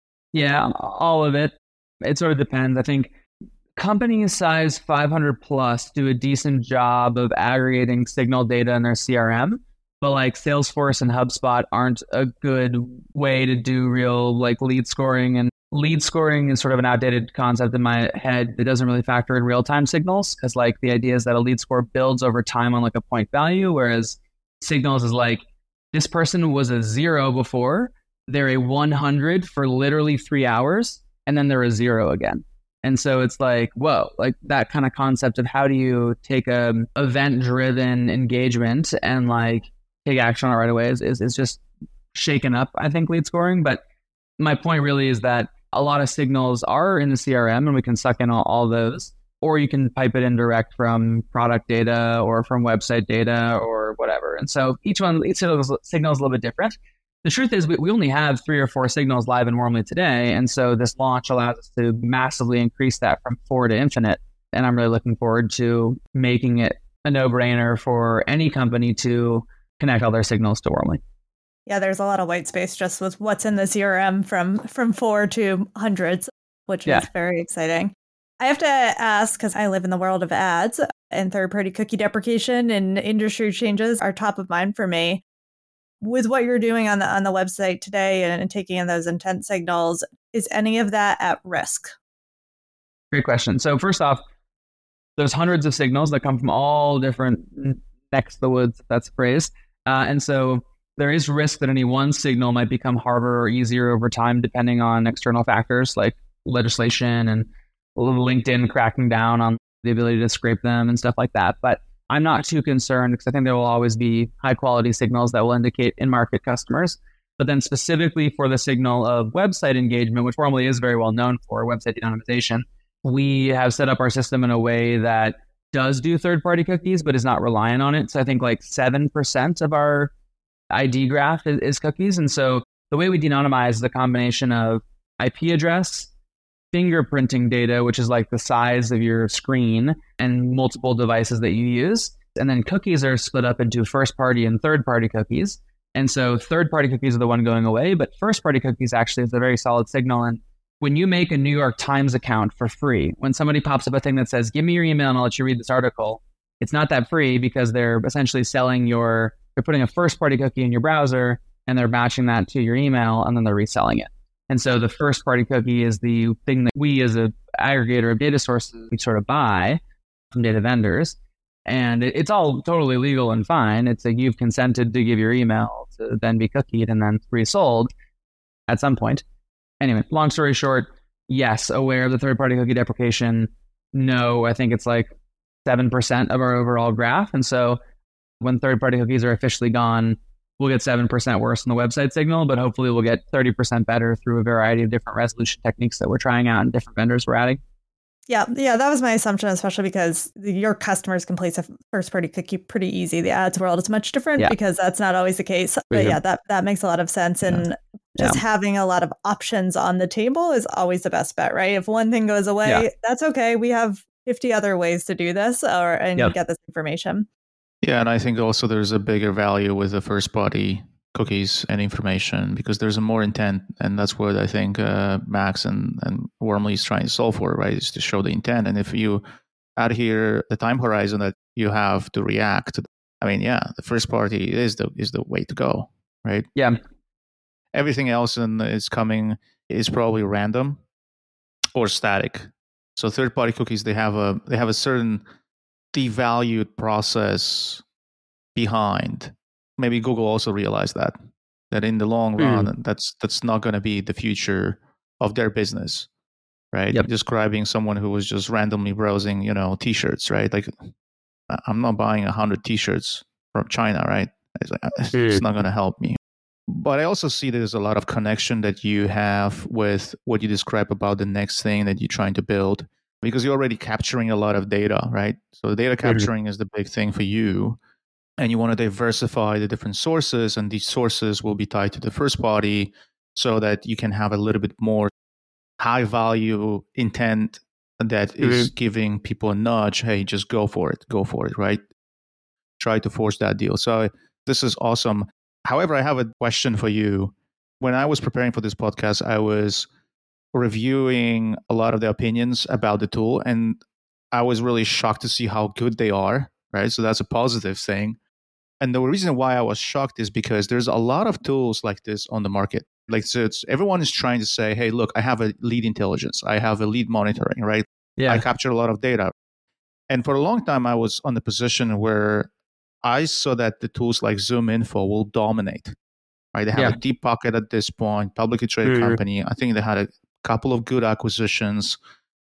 Yeah, all of it. It sort of depends. I think companies size 500 plus do a decent job of aggregating signal data in their CRM. But like Salesforce and HubSpot aren't a good way to do real like lead scoring. And lead scoring is sort of an outdated concept in my head. It doesn't really factor in real-time signals, because like the idea is that a lead score builds over time on like a point value, whereas signals is like, this person was a 0 before, they're a 100 for literally 3 hours, and then they're a 0 again. And so it's like, whoa, like that kind of concept of how do you take a event-driven engagement and like take action on it right away is just shaken up, I think, lead scoring. But my point really is that a lot of signals are in the CRM, and we can suck in all those, or you can pipe it in direct from product data or from website data or whatever. And so each signal is a little bit different. The truth is we only have 3 or 4 signals live in Warmly today. And so this launch allows us to massively increase that from 4 to infinite. And I'm really looking forward to making it a no-brainer for any company to connect all their signals to Warmly. Yeah, there's a lot of white space just with what's in the CRM from 4 to hundreds, which is very exciting. I have to ask, because I live in the world of ads, and third-party cookie deprecation and industry changes are top of mind for me. With what you're doing on the website today and taking in those intent signals, is any of that at risk? Great question. So first off, there's hundreds of signals that come from all different necks of the woods, if that's a phrase. And so there is risk that any one signal might become harder or easier over time, depending on external factors like legislation and LinkedIn cracking down on the ability to scrape them and stuff like that. But I'm not too concerned, because I think there will always be high quality signals that will indicate in-market customers. But then specifically for the signal of website engagement, which Warmly is very well known for, website de-anonymization, we have set up our system in a way that does do third-party cookies, but is not reliant on it. So I think like 7% of our ID graph is cookies. And so the way we de-anonymize is a combination of IP address, fingerprinting data, which is like the size of your screen, and multiple devices that you use. And then cookies are split up into first-party and third-party cookies. And so third-party cookies are the one going away, but first-party cookies actually is a very solid signal. And when you make a New York Times account for free, when somebody pops up a thing that says, give me your email and I'll let you read this article, it's not that free, because they're essentially they're putting a first-party cookie in your browser, and they're matching that to your email, and then they're reselling it. And so the first-party cookie is the thing that we as an aggregator of data sources, we sort of buy from data vendors. And it's all totally legal and fine. It's like you've consented to give your email to then be cookied and then resold at some point. Anyway, long story short, yes, aware of the third-party cookie deprecation. No, I think it's like 7% of our overall graph. And so when third-party cookies are officially gone, we'll get 7% worse in the website signal, but hopefully we'll get 30% better through a variety of different resolution techniques that we're trying out and different vendors we're adding. Yeah, that was my assumption, especially because your customers can place a first-party cookie pretty easy. The ads world is much different because that's not always the case. But yeah, that makes a lot of sense. And just having a lot of options on the table is always the best bet, right? If one thing goes away, that's okay. We have 50 other ways to do this and get this information. Yeah, and I think also there's a bigger value with the first-party cookies and information because there's a more intent, and that's what I think Max and Warmly is trying to solve for, right? Is to show the intent, and if you add here the time horizon that you have to react, the first party is the way to go, right? Yeah. Everything else is probably random or static. So third-party cookies, they have a certain devalued process behind. Maybe Google also realized that in the long run, that's not going to be the future of their business, right? Yep. Describing someone who was just randomly browsing, T-shirts, right? Like, I'm not buying 100 T-shirts from China, right? It's not going to help me. But I also see there's a lot of connection that you have with what you describe about the next thing that you're trying to build, because you're already capturing a lot of data, right? So the data capturing is the big thing for you. And you want to diversify the different sources, and these sources will be tied to the first party so that you can have a little bit more high value intent that is giving people a nudge. Hey, just go for it, right? Try to force that deal. So this is awesome. However, I have a question for you. When I was preparing for this podcast, I was reviewing a lot of the opinions about the tool, and I was really shocked to see how good they are, right? So that's a positive thing. And the reason why I was shocked is because there's a lot of tools like this on the market. Like, so everyone is trying to say, hey, look, I have a lead intelligence. I have a lead monitoring, right? Yeah. I capture a lot of data. And for a long time, I was on the position where I saw that the tools like ZoomInfo will dominate, right? They have a deep pocket at this point, publicly traded company. I think they had a couple of good acquisitions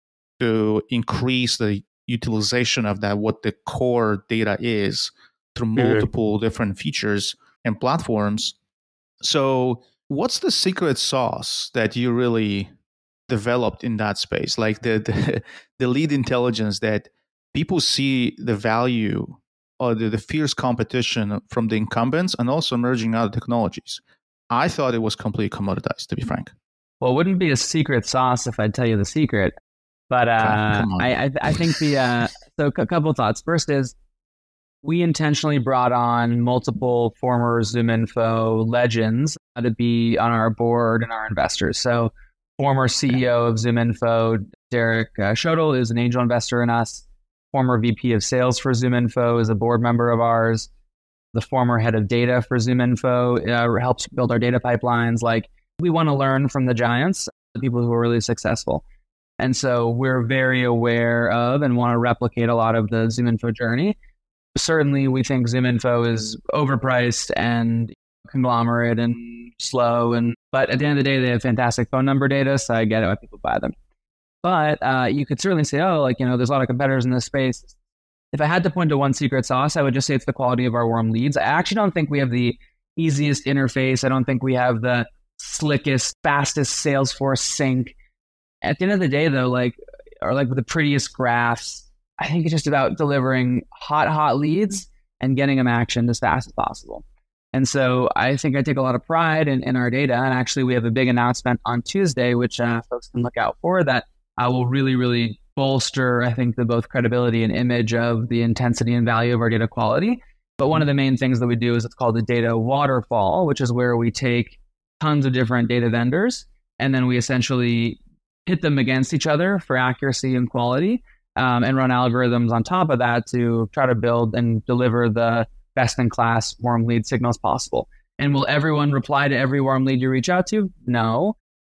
to increase the utilization of that, what the core data is, through multiple different features and platforms. So what's the secret sauce that you really developed in that space? Like the lead intelligence that people see the value or the fierce competition from the incumbents and also emerging other technologies. I thought it was completely commoditized, to be frank. Well, it wouldn't be a secret sauce if I'd tell you the secret. But I think so a couple of thoughts. First is, we intentionally brought on multiple former ZoomInfo legends to be on our board and our investors. So former CEO of ZoomInfo, Derek Schodel, is an angel investor in us. Former VP of sales for ZoomInfo is a board member of ours. The former head of data for ZoomInfo helps build our data pipelines. Like, we want to learn from the giants, the people who are really successful. And so we're very aware of and want to replicate a lot of the ZoomInfo journey. Certainly, we think ZoomInfo is overpriced and conglomerate and slow. But at the end of the day, they have fantastic phone number data, so I get it why people buy them. But you could certainly say, there's a lot of competitors in this space. If I had to point to one secret sauce, I would just say it's the quality of our warm leads. I actually don't think we have the easiest interface. I don't think we have the slickest, fastest Salesforce sync. At the end of the day, though, or with the prettiest graphs, I think it's just about delivering hot leads and getting them actioned as fast as possible. And so I think I take a lot of pride in our data. And actually, we have a big announcement on Tuesday, which folks can look out for, that will really, really bolster, I think, the both credibility and image of the intensity and value of our data quality. But one of the main things that we do is it's called the data waterfall, which is where we take tons of different data vendors and then we essentially hit them against each other for accuracy and quality. And run algorithms on top of that to try to build and deliver the best-in-class warm lead signals possible. And will everyone reply to every warm lead you reach out to? No.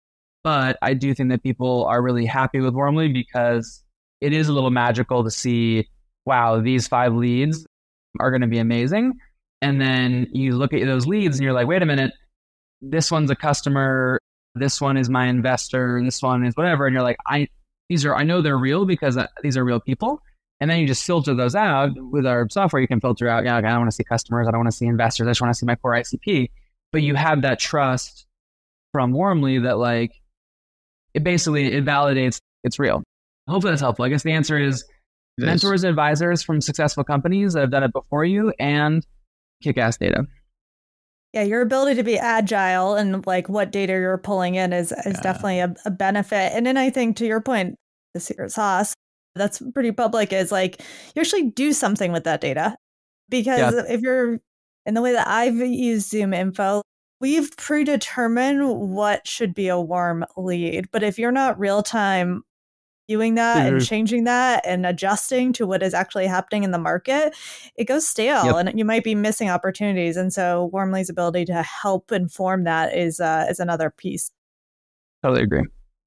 But I do think that people are really happy with warm lead because it is a little magical to see, wow, these 5 leads are going to be amazing. And then you look at those leads and you're like, wait a minute, this one's a customer this one is my investor, this one is whatever. And you're like, I know they're real because these are real people. And then you just filter those out. With our software, you can filter out, okay, I don't want to see customers, I don't want to see investors, I just want to see my core ICP. But you have that trust from Warmly that like, it validates it's real. Hopefully that's helpful. I guess the answer is mentors and advisors from successful companies that have done it before you and kick-ass data. Yeah, your ability to be agile and like what data you're pulling in is definitely a benefit. And then I think to your point, the secret sauce that's pretty public is like you actually do something with that data. Because if you're in the way that I've used ZoomInfo, we've predetermined what should be a warm lead. But if you're not real time viewing that and changing that and adjusting to what is actually happening in the market, it goes stale and you might be missing opportunities. And so Warmly's ability to help inform that is another piece. Totally agree.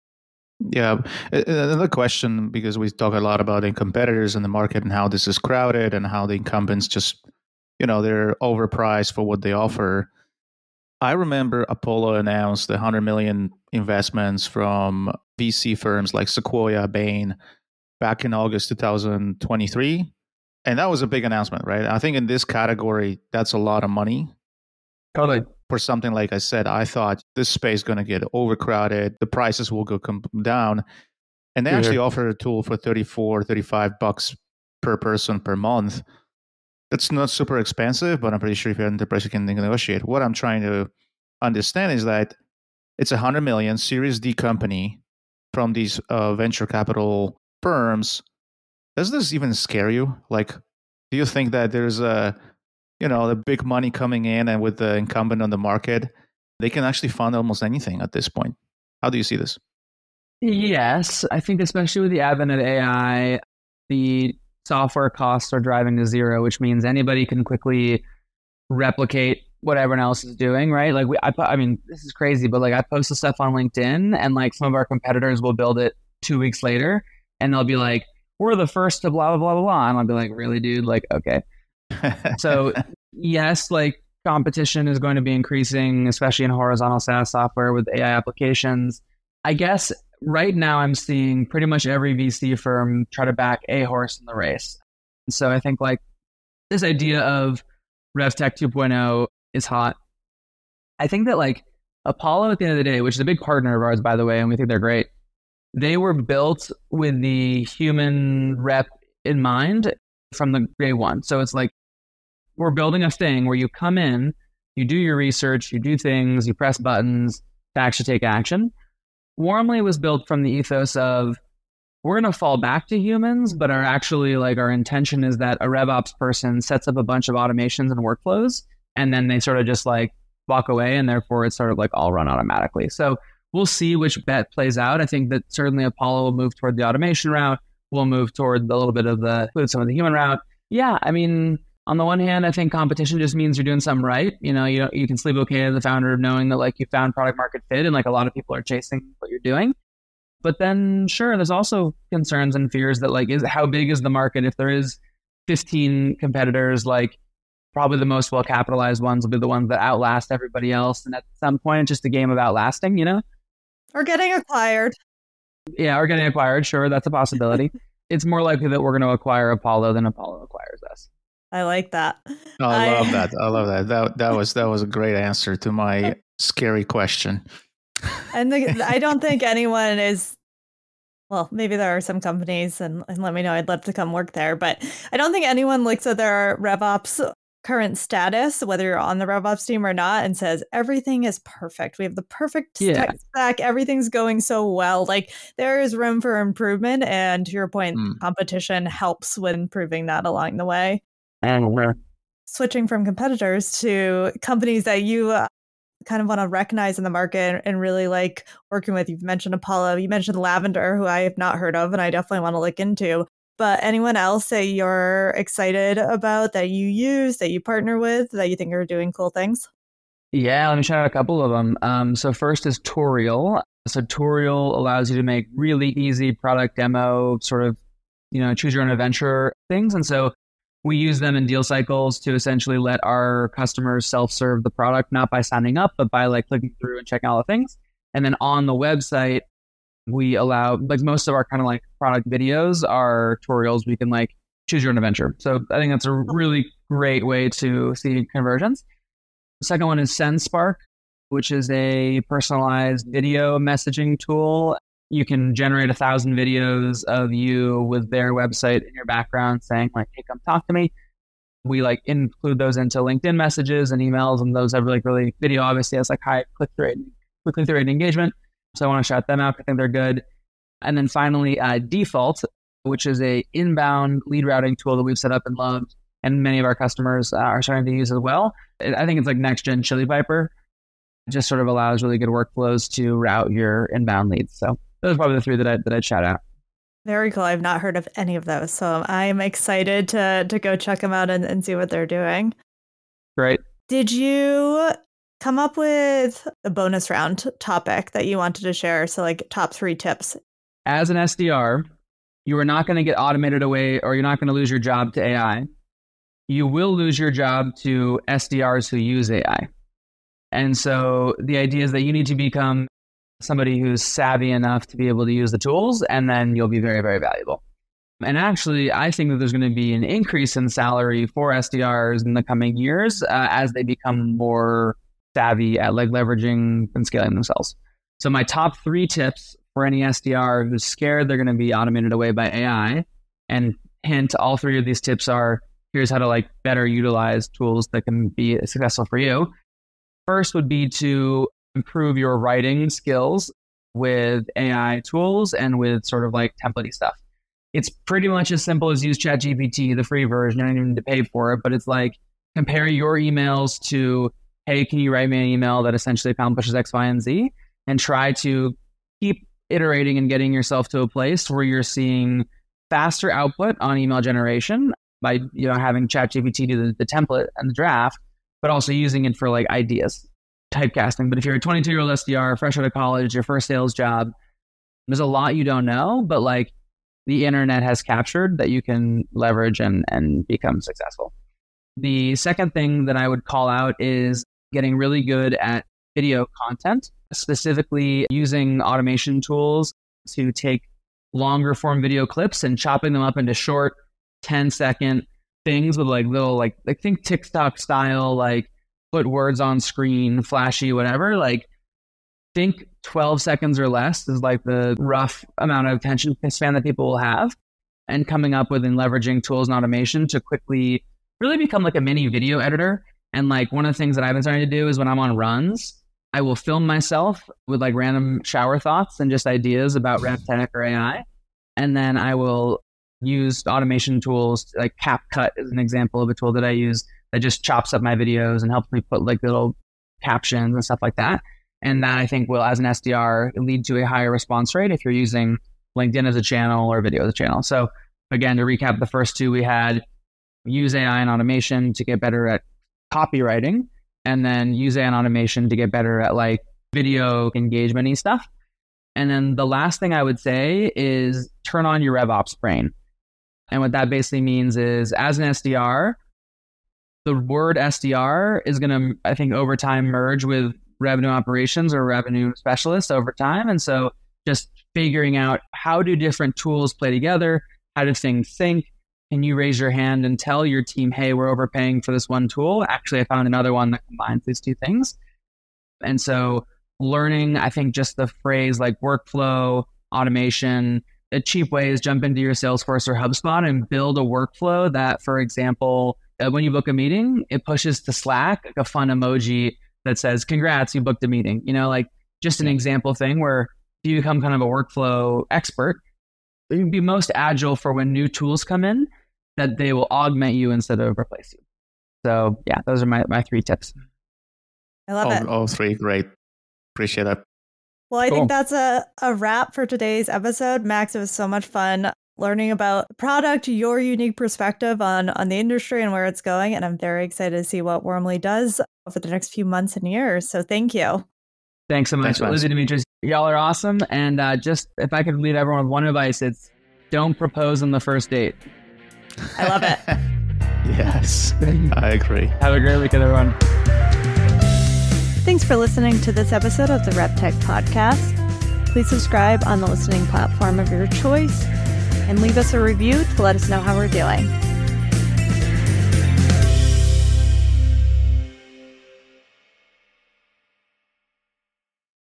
Yeah. Another question, because we talk a lot about the competitors in the market and how this is crowded and how the incumbents just, they're overpriced for what they offer. I remember Apollo announced the 100 million investments from VC firms like Sequoia, Bain, back in August 2023. And that was a big announcement, right? I think in this category, that's a lot of money. Totally. For something like I said, I thought this space is going to get overcrowded. The prices will go down. And they actually offer a tool for $34-$35 per person per month. That's not super expensive, but I'm pretty sure if you're an enterprise, you can negotiate. What I'm trying to understand is that it's 100 million Series D company from these venture capital firms. Does this even scare you? Like, do you think that there's the big money coming in and with the incumbent on the market, they can actually fund almost anything at this point? How do you see this? Yes, I think especially with the advent of AI, the software costs are driving to zero, which means anybody can quickly replicate what everyone else is doing, right? Like I mean, this is crazy, but like I post the stuff on LinkedIn and like some of our competitors will build it 2 weeks later and they'll be like, we're the first to blah, blah, blah, blah, blah. And I'll be like, really, dude? Like, okay. So yes, like competition is going to be increasing, especially in horizontal SaaS software with AI applications. I guess right now I'm seeing pretty much every VC firm try to back a horse in the race. So I think like this idea of RevTech 2.0 is hot. I think that like Apollo at the end of the day, which is a big partner of ours, by the way, and we think they're great, they were built with the human rep in mind from the day one. So it's like we're building a thing where you come in, you do your research, you do things, you press buttons to actually take action. Warmly was built from the ethos of we're going to fall back to humans, but our intention is that a RevOps person sets up a bunch of automations and workflows, and then they sort of just like walk away, and therefore it's sort of like all run automatically. So we'll see which bet plays out. I think that certainly Apollo will move toward the automation route. We'll move toward a little bit of some of the human route. Yeah, I mean, on the one hand, I think competition just means you're doing something right. You can sleep okay as the founder of knowing that like you found product market fit and like a lot of people are chasing what you're doing. But then sure, there's also concerns and fears that like how big is the market? If there is 15 competitors, like probably the most well capitalized ones will be the ones that outlast everybody else. And at some point, it's just a game of outlasting, Or getting acquired. Yeah, or getting acquired. Sure, that's a possibility. It's more likely that we're going to acquire Apollo than Apollo acquires us. I like that. Oh, I love that. I love that. That was a great answer to my scary question. And I don't think anyone is, well, maybe there are some companies and let me know, I'd love to come work there, but I don't think anyone looks at their RevOps current status, whether you're on the RevOps team or not, and says, everything is perfect. We have the perfect tech stack. Everything's going so well. Like there is room for improvement. And to your point, competition helps with improving that along the way. And we're switching from competitors to companies that you kind of want to recognize in the market and really like working with. You've mentioned Apollo, you mentioned Lavender, who I have not heard of, and I definitely want to look into. But anyone else that you're excited about, that you use, that you partner with, that you think are doing cool things? Yeah, let me shout out a couple of them. So first is Toriel. So Toriel allows you to make really easy product demo, sort of, choose your own adventure things. And so we use them in deal cycles to essentially let our customers self-serve the product, not by signing up, but by like clicking through and checking all the things. And then on the website, we allow, like most of our kind of like product videos are tutorials. We can like choose your own adventure. So I think that's a really great way to see conversions. The second one is SendSpark, which is a personalized video messaging tool. You can generate 1,000 videos of you with their website in your background saying like, hey, come talk to me. We like include those into LinkedIn messages and emails, and those have like really video obviously has like high click-through rate engagement. So I want to shout them out. I think they're good. And then finally, Default, which is a inbound lead routing tool that we've set up and loved, and many of our customers are starting to use as well. I think it's like next gen Chili Piper. It just sort of allows really good workflows to route your inbound leads. So those are probably the three that I'd shout out. Very cool. I've not heard of any of those, so I'm excited to go check them out and see what they're doing. Great. Did you come up with a bonus round topic that you wanted to share? So like top 3 tips. As an SDR, you are not going to get automated away, or you're not going to lose your job to AI. You will lose your job to SDRs who use AI. And so the idea is that you need to become somebody who's savvy enough to be able to use the tools, and then you'll be very, very valuable. And actually, I think that there's going to be an increase in salary for SDRs in the coming years as they become more savvy at like leveraging and scaling themselves. So my top 3 tips for any SDR who's scared they're going to be automated away by AI, and hint, all 3 of these tips are, here's how to like better utilize tools that can be successful for you. First would be to improve your writing skills with AI tools and with sort of like template-y stuff. It's pretty much as simple as use ChatGPT, the free version. You don't even need to pay for it, but it's like compare your emails to, hey, can you write me an email that essentially accomplishes X, Y, and Z? And try to keep iterating and getting yourself to a place where you're seeing faster output on email generation by having ChatGPT do the template and the draft, but also using it for like ideas, typecasting. But if you're a 22-year-old SDR, fresh out of college, your first sales job, there's a lot you don't know, but like the internet has captured that you can leverage and become successful. The second thing that I would call out is getting really good at video content, specifically using automation tools to take longer form video clips and chopping them up into short 10-second things with like little, like think TikTok style, like put words on screen, flashy, whatever. Like think 12 seconds or less is like the rough amount of attention span that people will have, and coming up with and leveraging tools and automation to quickly really become like a mini video editor. And like one of the things that I've been starting to do is when I'm on runs, I will film myself with like random shower thoughts and just ideas about rev tech or AI. And then I will use automation tools like CapCut is an example of a tool that I use that just chops up my videos and helps me put like little captions and stuff like that. And that I think will, as an SDR, lead to a higher response rate if you're using LinkedIn as a channel or video as a channel. So again, to recap the first 2, we had use AI and automation to get better at copywriting, and then use AI and automation to get better at like video engagement-y stuff. And then the last thing I would say is turn on your RevOps brain. And what that basically means is, as an SDR, the word SDR is going to, I think, over time merge with revenue operations or revenue specialists over time. And so just figuring out how do different tools play together, how do things sync? Can you raise your hand and tell your team, hey, we're overpaying for this one tool? Actually, I found another one that combines these 2 things. And so learning, I think, just the phrase like workflow, automation, a cheap way is jump into your Salesforce or HubSpot and build a workflow that, for example, when you book a meeting, it pushes to Slack like a fun emoji that says, congrats, you booked a meeting. Like just an example thing where you become kind of a workflow expert. You can be most agile for when new tools come in, that they will augment you instead of replace you. So yeah, those are my 3 tips. I love it. All 3, great. Appreciate it. Well, I think that's a wrap for today's episode. Max, it was so much fun learning about the product, your unique perspective on the industry and where it's going. And I'm very excited to see what Warmly does over the next few months and years. So thank you. Thanks so much, Lizzie, Demetrius. Y'all are awesome. And just if I could leave everyone with one advice, it's don't propose on the first date. I love it. Yes, I agree. Have a great weekend, everyone. Thanks for listening to this episode of the RepTech Podcast. Please subscribe on the listening platform of your choice and leave us a review to let us know how we're doing.